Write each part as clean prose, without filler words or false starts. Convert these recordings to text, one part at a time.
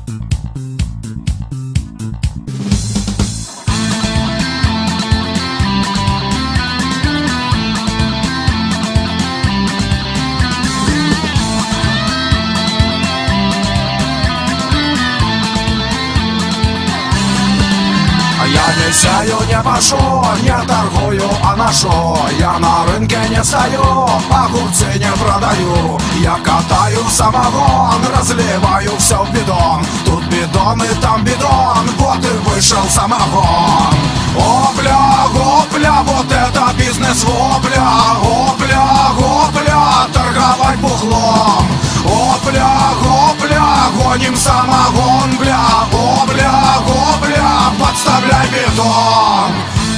Я не сяю, не пашу, не торгую, а ношу. Я на рынке не стою, огурцы не продаю. Я катаю самогон, разливаю все в бидон. Тут бидон и там бидон, вот и вышел самогон. Опля, опля, вот это бизнес, вопля. Опля, опля, торговать бухлом. Опля, опля, гоним самогон, бля. Опля, опля, подставляй бетон.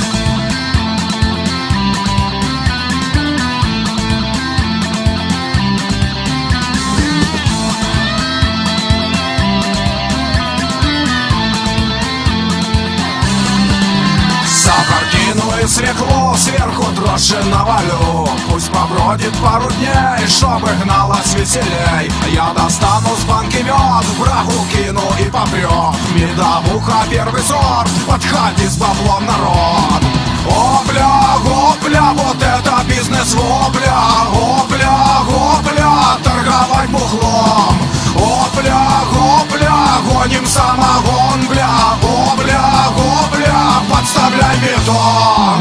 Сахар кину и свеклу, сверху дрожжи навалю. Пусть побродит пару дней, чтобы гналось веселей. Я достану с банки мед, врагу кину и попрет. Медовуха первый сорт, подходи с баблом, народ. Опля, опля, вот это бизнес, вопля. Опля, опля, торговать бухлом. Опля, опля, гоним самогон, бля. Опля, опля, подставляй бетон.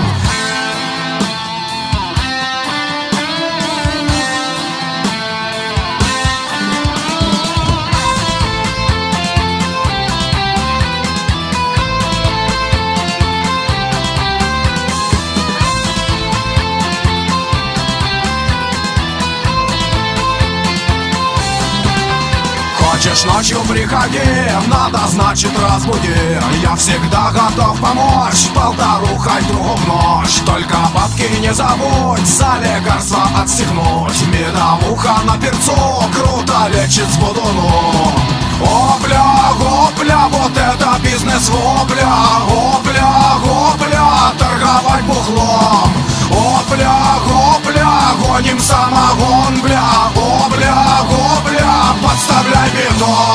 Хочешь ночью приходи, надо, значит, разбуди. Я всегда готов помочь, полторухой другу в ночь. Только бабки не забудь, за лекарства отстегнуть. Медовуха на перцу, круто лечит с будуну. Опля, опля, вот это бизнес, вопля. Опля, опля, торговать бухлом. Опля, опля, гоним самогон, бля. Опля, опля, подставляй бетон.